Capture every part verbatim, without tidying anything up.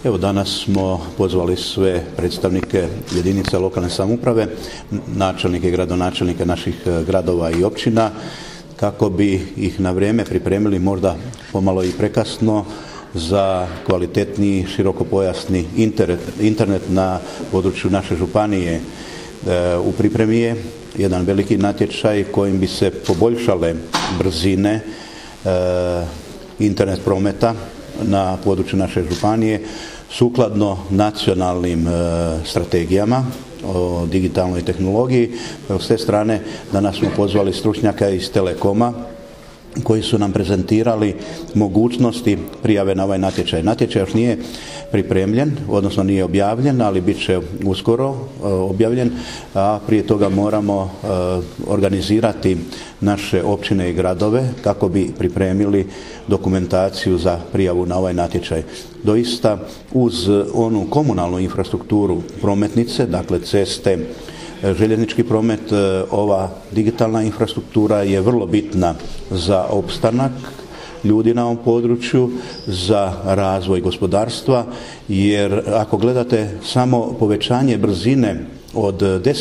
Evo, danas smo pozvali sve predstavnike jedinica lokalne samouprave, načelnike i gradonačelnike naših gradova i općina, kako bi ih na vrijeme pripremili, možda pomalo i prekasno, za kvalitetniji širokopojasni internet, internet na području naše županije. E, u pripremi je jedan veliki natječaj kojim bi se poboljšale brzine e, internet prometa na području naše županije sukladno nacionalnim e, strategijama o digitalnoj tehnologiji. S te strane danas smo pozvali stručnjaka iz Telekoma koji su nam prezentirali mogućnosti prijave na ovaj natječaj. Natječaj još nije pripremljen, odnosno nije objavljen, ali bit će uskoro uh, objavljen, a prije toga moramo uh, organizirati naše općine i gradove kako bi pripremili dokumentaciju za prijavu na ovaj natječaj. Doista uz onu komunalnu infrastrukturu prometnice, dakle ceste, željeznički promet, ova digitalna infrastruktura je vrlo bitna za opstanak ljudi na ovom području, za razvoj gospodarstva, jer ako gledate samo povećanje brzine od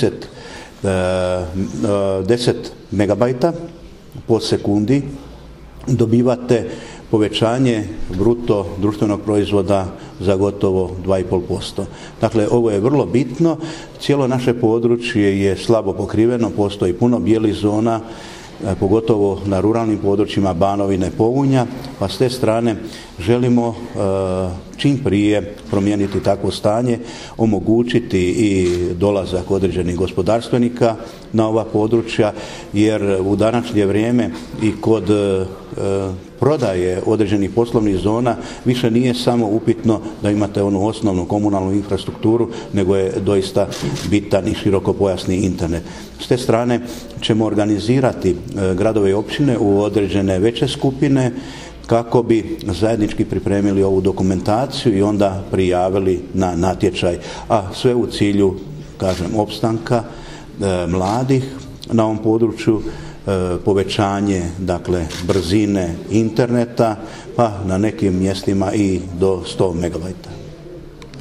deset megabajta po sekundi, dobivate povećanje bruto društvenog proizvoda za gotovo dva i pol posto. Dakle, ovo je vrlo bitno. Cijelo naše područje je slabo pokriveno, postoji puno bijelih zona, pogotovo na ruralnim područjima Banovine, Povunja, pa s te strane želimo čim prije promijeniti takvo stanje, omogućiti i dolazak određenih gospodarstvenika na ova područja, jer u današnje vrijeme i kod prodaje određenih poslovnih zona više nije samo upitno da imate onu osnovnu komunalnu infrastrukturu, nego je doista bitan i širokopojasni internet. S te strane ćemo organizirati gradove i općine u određene veće skupine kako bi zajednički pripremili ovu dokumentaciju i onda prijavili na natječaj, a sve u cilju, kažem, opstanka e, mladih na ovom području, e, povećanje, dakle, brzine interneta, pa na nekim mjestima i do sto megabajta.